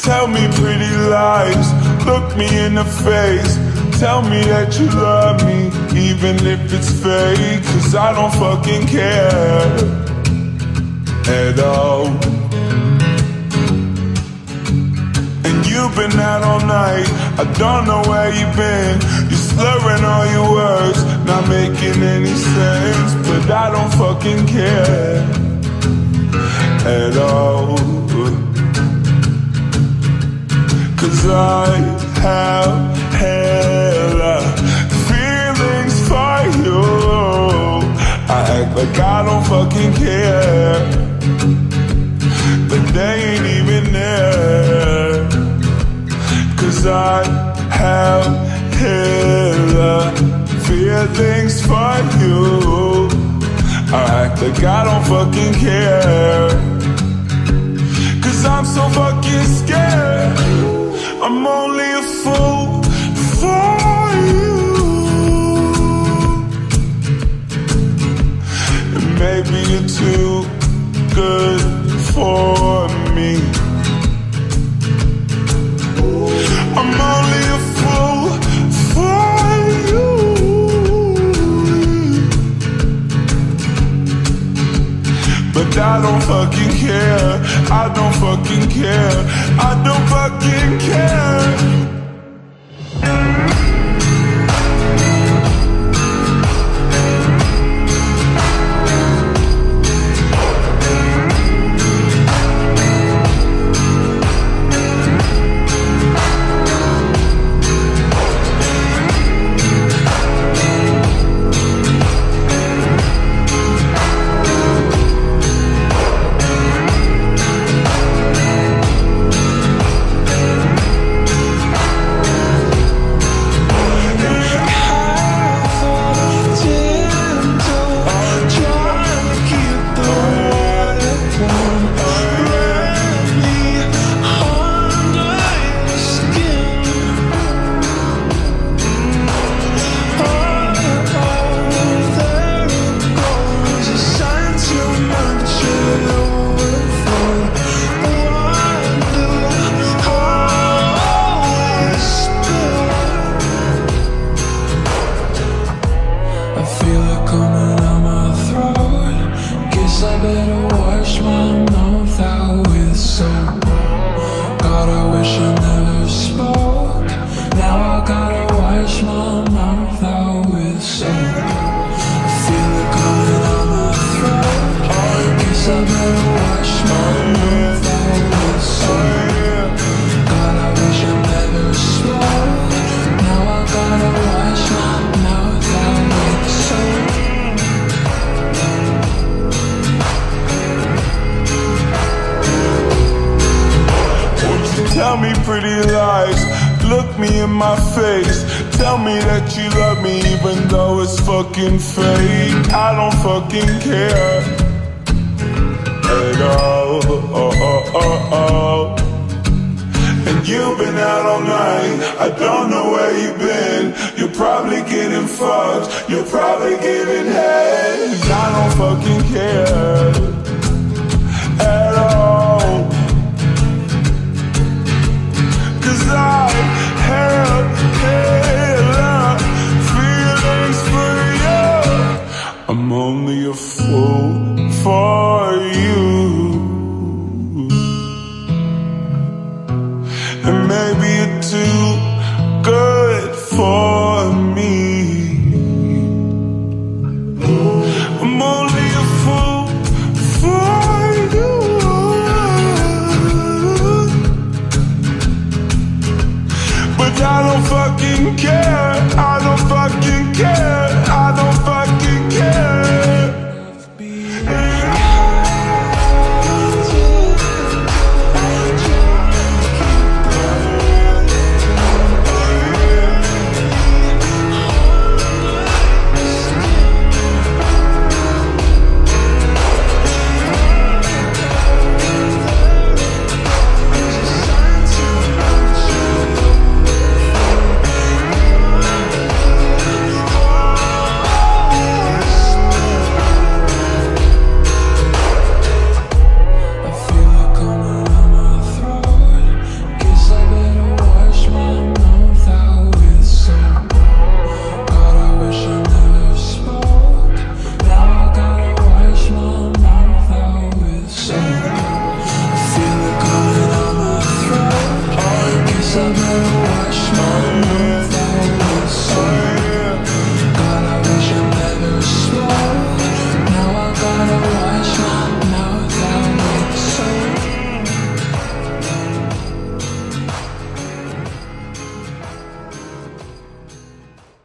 Tell me pretty lies, look me in the face. Tell me that you love me, even if it's fake. Cause I don't fucking care at all. And you've been out all night, I don't know where you've been. You're slurring all your words, not making any sense. But I don't fucking care at all. Cause I have hella feelings for you. I act like I don't fucking care, but they ain't even there. Cause I have hella feelings for you. I act like I don't fucking care, cause I'm so fucking scared. I'm only a fool for you, and maybe you're too good for me. I'm only a fool for you, but I don't fucking care. I don't fucking care. I don't fucking care. Tell me pretty lies, look me in my face. Tell me that you love me even though it's fucking fake. I don't fucking care at all. And you've been out all night, I don't know where you've been. You're probably getting fucked, you're probably giving head. I don't fucking care at all. Cause I have hella feelings for you. I'm only a fool for you, and maybe you're too good for me. I'm only a fool for you, but I don't fucking care. I don't fucking care. I don't fucking care. Oh, yeah.